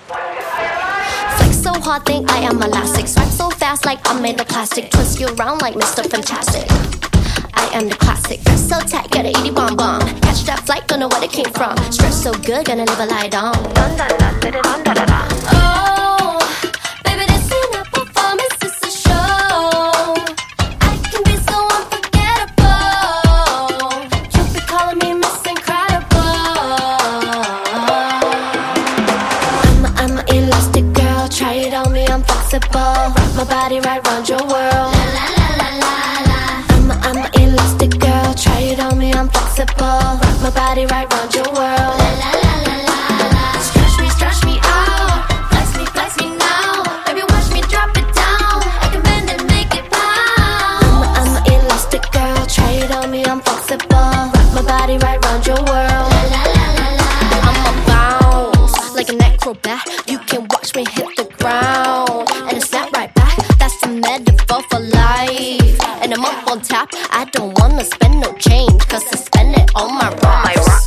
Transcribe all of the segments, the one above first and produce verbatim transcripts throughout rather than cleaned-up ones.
Flex so hard, think I am elastic. Swipe so fast like I'm made of plastic. Twist you around like Mister Fantastic. I am the classic. Dress so tight, got a itty bomb bomb. Catch that flight, don't know where it came from. Stress so good, gonna live a lie down. Oh, baby, this ain't a performance, it's a show. I can be so unforgettable. You be calling me Miss Incredible. I'm a, I'm a elastic girl, try it on me, I'm flexible. Rock my body right round your world. I'm an elastic girl, try it on me, I'm flexible. Rock my body right round your world. La la la la la la. Stretch me, stretch me out. Flex me, flex me now. Baby, watch me drop it down. I can bend and make it pound. I'm an elastic girl, try it on me, I'm flexible. Rock my body right round your world. La la la la la. I'ma bounce like an acrobat. You can watch me hit the ground and it snap right back. That's the metaphor for life. And I'm up on top, I don't wanna spend no change, cause I spend it on my rocks.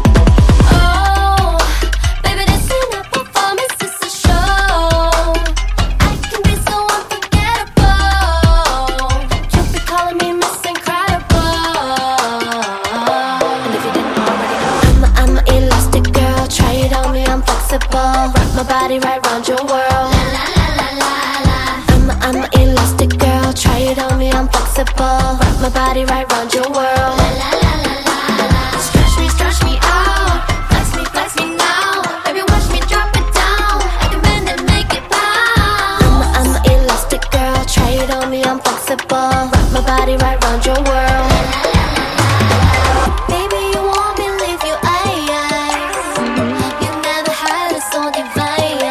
Oh, baby, this ain't a performance, it's a show. I can be so unforgettable. You be calling me Miss Incredible. And if you didn't already know, I'm a, I'm a elastic girl, try it on me, I'm flexible. Rock my body right round your world. La la la la la. I'm a, I'm a elastic girl, try it on me, I'm flexible. Rock my body right round your world. La la la la la la. Stretch me, stretch me out. Flex me, flex me now. Baby, watch me drop it down. I can bend and make it pound. I'm a, I'm a elastic girl, try it on me, I'm flexible. Rock my body right round your world. La la la la la. Baby, you won't believe you eyes. You never had a so divine.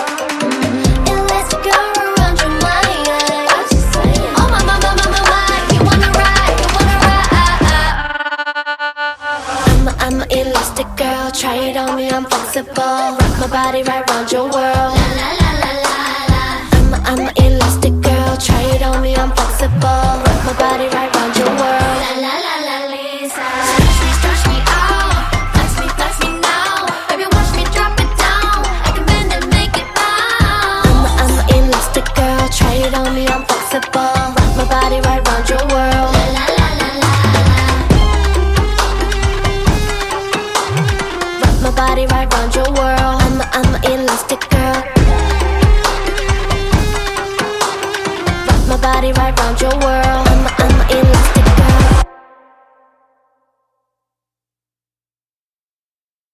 Elastic girl around your mind. Oh my, my, my, my, my, my. You wanna ride, you wanna ride. I'm a, I'm a elastic girl, try it on me, I'm flexible. Rock my body right round your world. La la la la la la. I'm a, I'm a elastic girl, try it on me, I'm flexible. Rock my body right round your world. La la la la Lisa. Stretch me, stretch me out. Flex me, flex me now. Baby, watch me drop it down. I can bend and make it pound. I'm a, I'm a elastic girl, try it on me, I'm flexible. Rock my body right round your world. La la la la la la. Rock my body right round your world. I'm a, I'm a elastic girl. Rock my body right round your world.